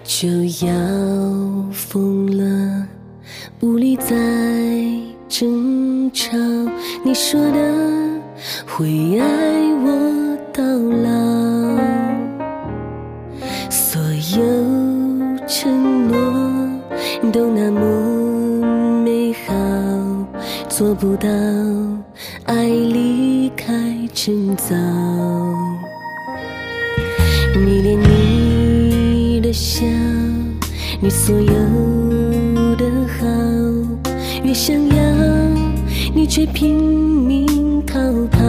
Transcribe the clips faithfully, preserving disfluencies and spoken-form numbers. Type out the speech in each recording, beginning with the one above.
就要疯了，无力再争吵。你说的会爱我到老，所有承诺都那么美好，做不到爱离开征兆。迷恋你的笑，你所有的好，越想要你却拼命逃跑。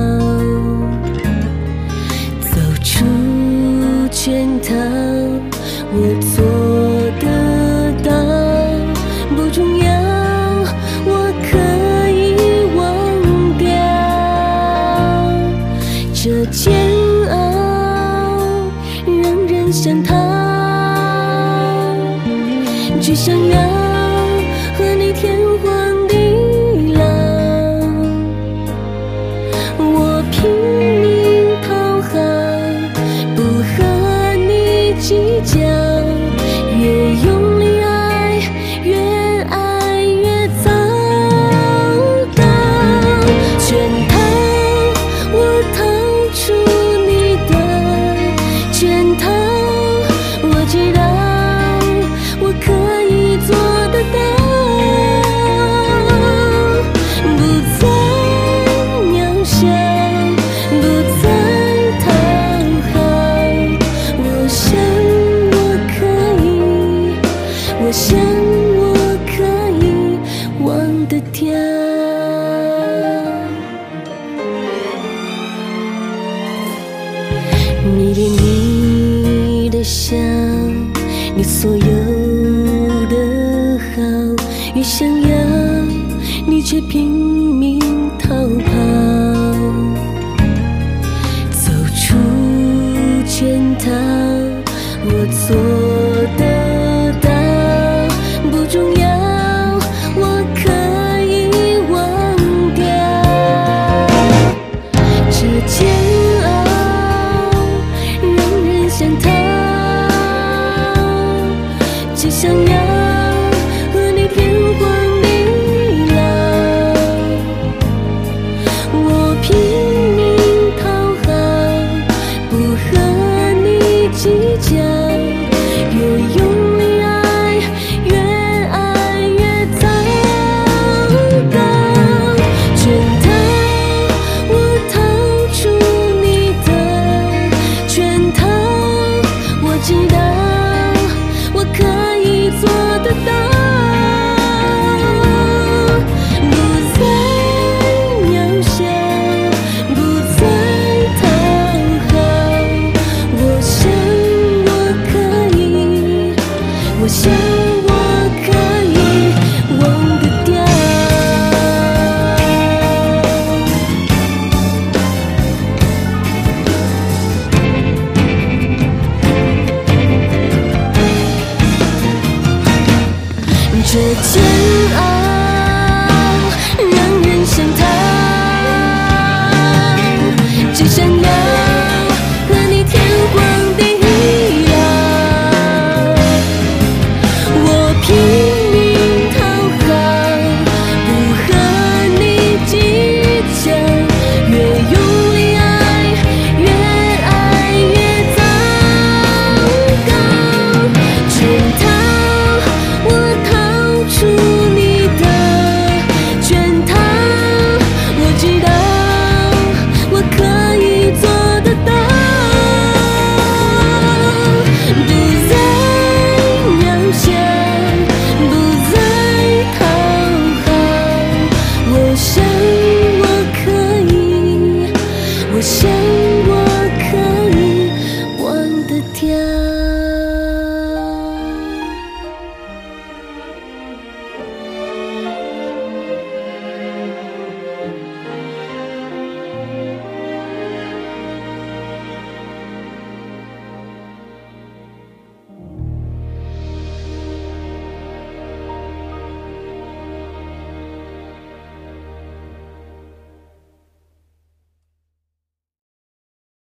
走出圈套，我做得到，不重要，我可以忘掉这煎熬，让人想逃，只想要和你天荒地老。我拼命讨好，不和你计较，越用力爱，越爱越糟糕。圈套，我逃出你的圈套，我知道我可以做得到，不再渺小，不再讨好。我想我可以，我想我可以忘得掉。迷恋你的笑，你所有的好，越想要你却拼命逃跑。走出圈套，我做得到，不重要，我可以忘掉这煎熬，让人想逃，只想要和你天荒地老。我拼命讨好，不和你计较，越用力爱，越爱越糟糕。圈套，我逃出你的圈套，我知道我可以做得到，不再渺小，不再讨好。我想我可以，我想我可以忘得掉。这煎熬，让人想逃，只想要和你天荒地老。我拼命讨好，不和你计较，越用力爱，越爱越糟糕。圈套，我逃出你的圈套，我知道我可以做得到，不再渺小，不再讨好。我想我可以，我想我可以忘得掉。